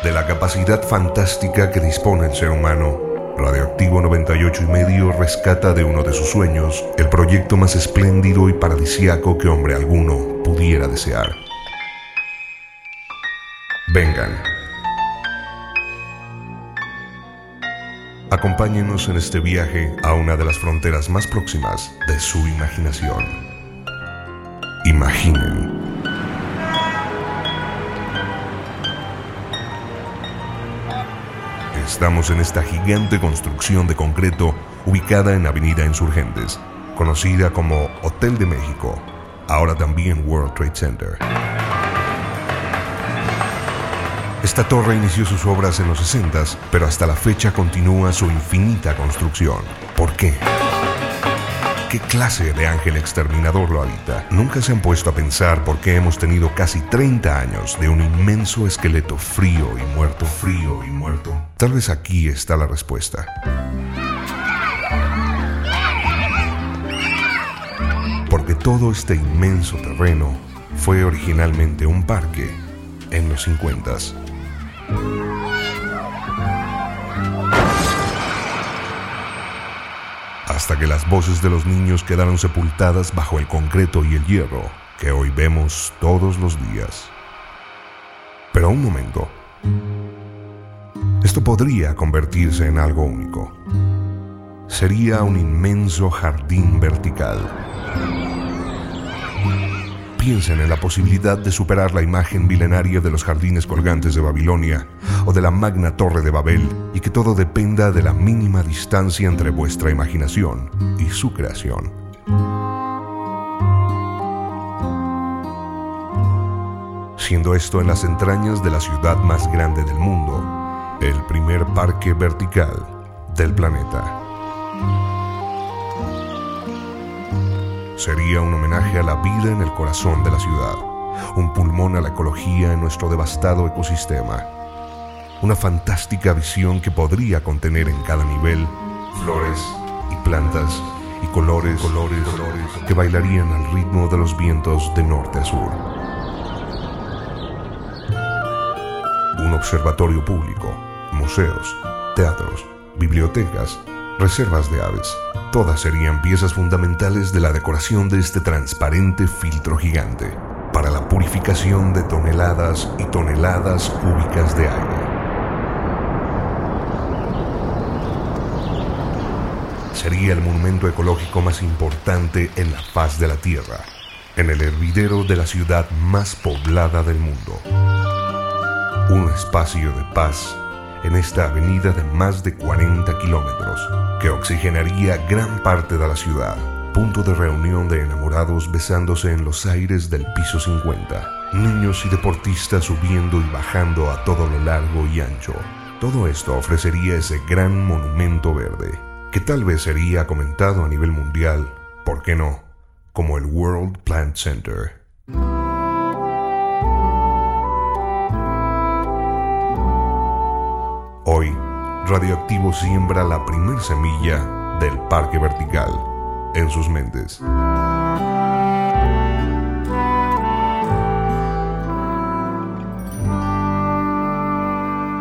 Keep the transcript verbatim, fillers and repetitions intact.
de la capacidad fantástica que dispone el ser humano, Radioactivo noventa y ocho y medio rescata de uno de sus sueños el proyecto más espléndido y paradisíaco que hombre alguno pudiera desear. Vengan. Acompáñenos en este viaje a una de las fronteras más próximas de su imaginación. Imaginen. Estamos en esta gigante construcción de concreto ubicada en Avenida Insurgentes, conocida como Hotel de México, ahora también World Trade Center. Esta torre inició sus obras en los sesentas, pero hasta la fecha continúa su infinita construcción. ¿Por qué? ¿Qué clase de ángel exterminador lo habita? ¿Nunca se han puesto a pensar por qué hemos tenido casi treinta años de un inmenso esqueleto frío y muerto, frío y muerto? Tal vez aquí está la respuesta. Porque todo este inmenso terreno fue originalmente un parque en los cincuentas. Hasta que las voces de los niños quedaron sepultadas bajo el concreto y el hierro que hoy vemos todos los días. Pero un momento. Esto podría convertirse en algo único. Sería un inmenso jardín vertical. Piensen en la posibilidad de superar la imagen milenaria de los jardines colgantes de Babilonia o de la magna torre de Babel, y que todo dependa de la mínima distancia entre vuestra imaginación y su creación. Siendo esto en las entrañas de la ciudad más grande del mundo, el primer parque vertical del planeta. Sería un homenaje a la vida en el corazón de la ciudad, un pulmón a la ecología en nuestro devastado ecosistema, una fantástica visión que podría contener en cada nivel flores y plantas y colores, colores, colores que bailarían al ritmo de los vientos de norte a sur. Un observatorio público, museos, teatros, bibliotecas, reservas de aves. Todas serían piezas fundamentales de la decoración de este transparente filtro gigante para la purificación de toneladas y toneladas cúbicas de aire. Sería el monumento ecológico más importante en la faz de la Tierra, en el hervidero de la ciudad más poblada del mundo. Un espacio de paz en esta avenida de más de cuarenta kilómetros que oxigenaría gran parte de la ciudad, punto de reunión de enamorados besándose en los aires del piso cincuenta, niños y deportistas subiendo y bajando a todo lo largo y ancho. Todo esto ofrecería ese gran monumento verde, que tal vez sería comentado a nivel mundial, ¿por qué no?, como el World Plant Center. Hoy, Radioactivo siembra la primer semilla del parque vertical en sus mentes.